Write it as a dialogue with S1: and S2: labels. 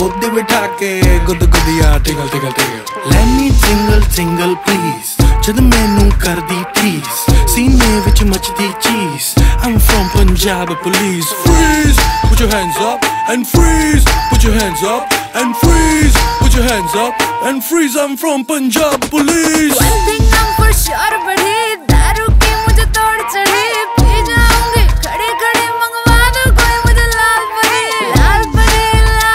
S1: गोदी बिठा के गुद गुदिया टिगल टिगल टिगल let me jingle jingle please जद मैनू कर दी tease सीने विच मचदी चीज़ I'm from Punjab police freeze put your hands up and freeze put your hands up and freeze put your hands up and freeze I'm from Punjab police
S2: One thing I'm for sure but